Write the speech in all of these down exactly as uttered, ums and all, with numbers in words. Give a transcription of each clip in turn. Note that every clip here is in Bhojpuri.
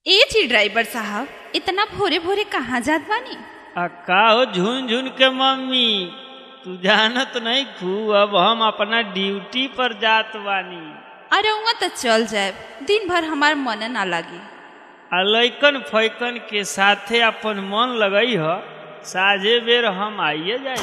ए जी ड्राइवर साहब, इतना भोरे भोरे कहाँ जात बानी? आ का हो झुन झुन के मम्मी, तू जानत नहीं खू, अब हम अपना ड्यूटी पर जात बानी। अरे वहाँ तो चल जाए, दिन भर हमार मन ना लगी। आ लइकन फैकन के साथे अपन मन लगई ह, साझे बेर हम आइए जाए।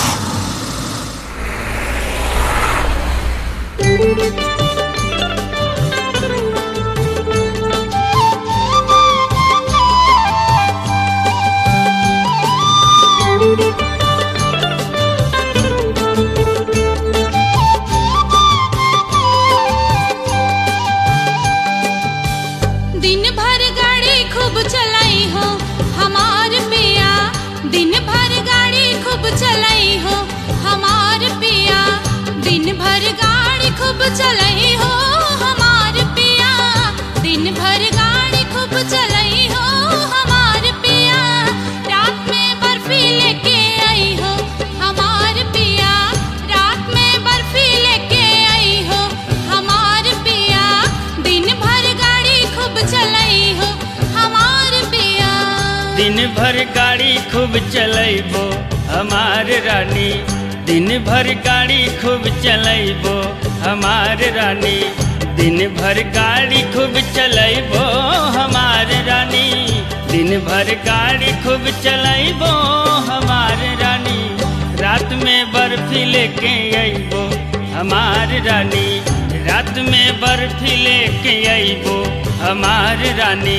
दिन भर गाड़ी खूब चलाई हो हमार पिया, दिन भर गाड़ी खूब चलाई हो हमार पिया, दिन भर गाड़ी खूब चलाई हो हमार पिया, दिन भर गाड़ी खूब चलाई हो हमार पिया, रात में बर्फी लेके आई हो हमार पिया, रात में बर्फी लेके आई हो हमार पिया, दिन भर गाड़ी खूब चलाई हो हमार पिया। दिन भर गाड़ी खूब चलैबो हमार रानी, दिन भर गाड़ी खूब चलैबो हमार रानी, दिन भर गाड़ी खूब चलैबो हमार रानी, दिन भर गाड़ी खूब चलैबो हमार रानी, रात में बर्फी लेके अइबो हमार रानी, रात में बर्फी लेके अइबो हमार रानी।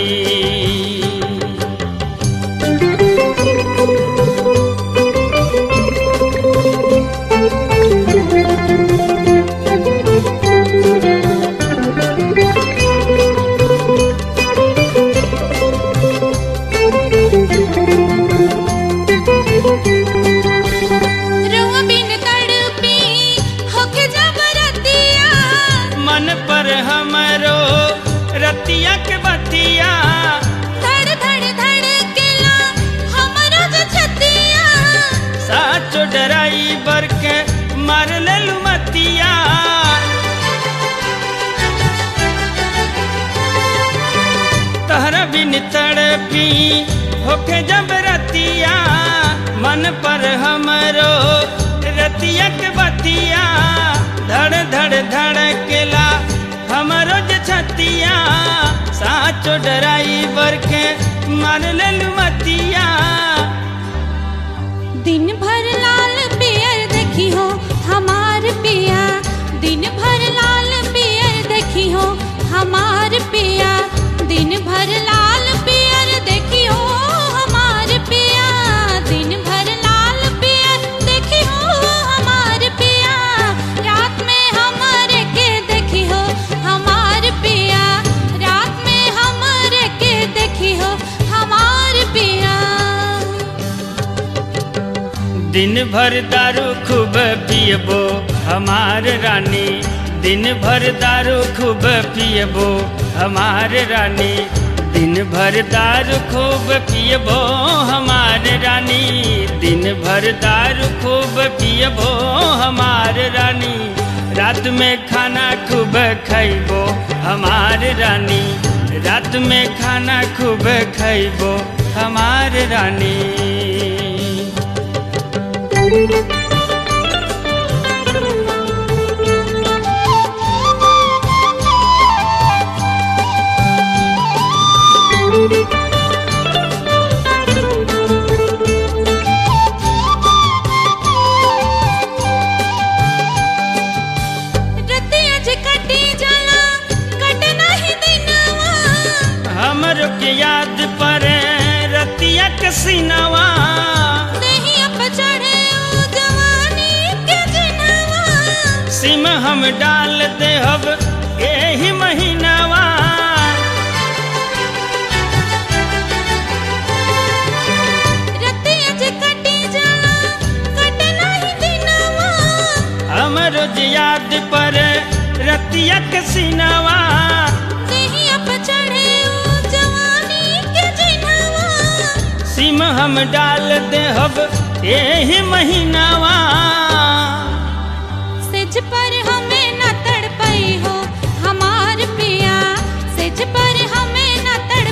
रुआ बिन तड़पी होके जब रतिया, मन पर हमरो रतिया के बतिया, धड़ धड़ धड़केला हमरो जो छतिया, साचो ड्राइवर के मार लेलु मतिया, तहरा बिन तड़पी होके जब रतिया, मन पर हमरो रतिया के बतिया, धड़ धड़ धड़केला हमरो जे छतिया, साचो ड्राइवर के मार लेलु मतिया। दिन भर लाल पियर देखी हो हमार पिया, दिन भर लाल पियर देखी हो हमार पिया, दिन भर लाल पियर देखी हो हमार पिया, दिन भर लाल पियर देखी हो हमार पिया, रात में हमारे के देखी हो हमार पिया, रात में हमारे के देखी हो हमार पिया। दिन भर दारू खूब पियबो हमार रानी, दिन भर दारू खूब पियबो हमार रानी, दिन भर दारू खूब पियबो हमार रानी, दिन भर दारू खूब पियबो हमार रानी, रात में खाना खूब खैबो हमार रानी, रात में खाना खूब खैबो हमार रानी। रतिया जे कटी जाला कट नाही दिनवा, हमरो के याद परे रतिया के सीनवा, देहिया पे चढ़े ओ जवानी के जिनवा, सिम हम डाल देहब एही महीनावा, रतिया जे कटी जाला कट नाही दिनवा, हमरो जे याद परे रतिया के सीनवा, देहिया पे चढ़े ओ जवानी के जिनवा, सिम हम डाल देहब एही महीनावा, सेज पर हमें न तड़पई हो हमार पिया, सेज पर हमें न तड़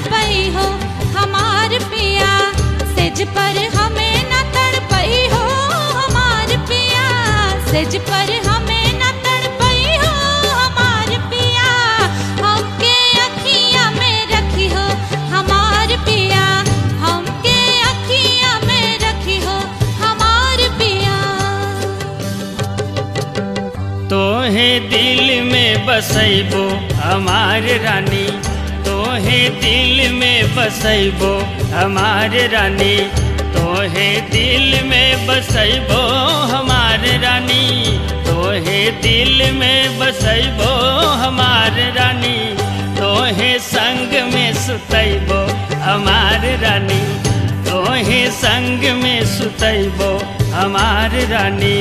बसैबो हमार रानी, तोहे दिल में बसैबो हमार रानी, तोहे दिल में बसैबो हमार रानी, तोहे दिल में बसैबो हमार रानी, तोहे संग में सुतैबो हमार रानी, तोहे संग में सुतैबो हमार रानी।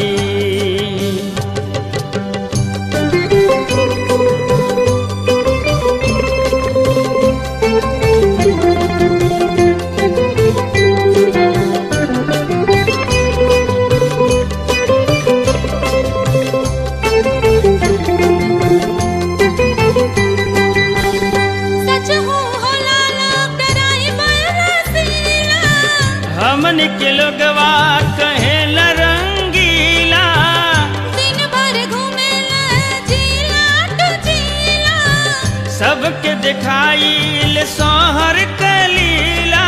हमन के लोगवा कहेला रंगीला, दिन भर घूमेला जिला टू जिला, सबके दिखाइल सोहर कलीला,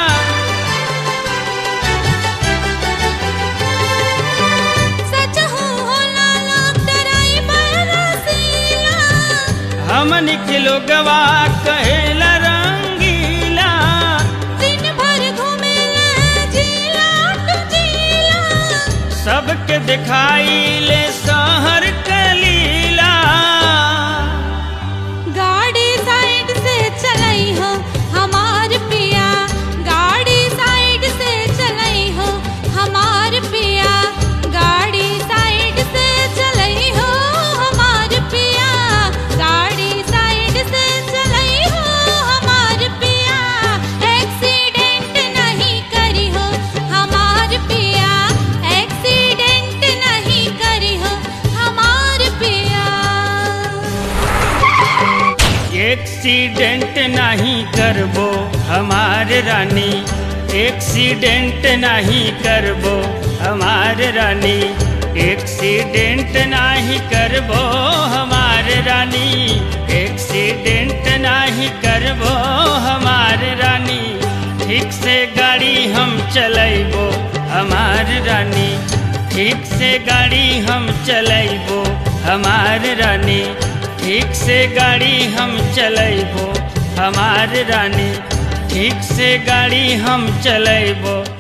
सच हो होला लोग ड्राइवर रसीला, हमन के लोगवा कहेला रंगीला, दिन भर घूमेला जिला टू जिला, सबके दिखाइल सोहर कलीला। गाड़ी साइड से चलाई हो हमार पिया, गाड़ी साइड से चलाई हो हमार पिया, गाड़ी साइड से चलाई हो हमार पिया, गाड़ी साइड से चलाई हो हमार पिया, एक्सीडेंट नहीं करी हो हमार पिया, एक्सीडेंट नहीं करी हो हमार पिया। एक्सीडेंट नहीं करबो हमार रानी, एक्सीडेंट नहीं करबो हमार रानी, एक्सीडेंट नहीं करबो हमार रानी, एक्सीडेंट नहीं करबो हमार रानी, ठीक से गाड़ी हम चलैबो हमार रानी, ठीक से गाड़ी हम चलैबो हमार रानी, ठीक से गाड़ी हम चलैबो हमार रानी, ठीक से गाड़ी हम चलैबो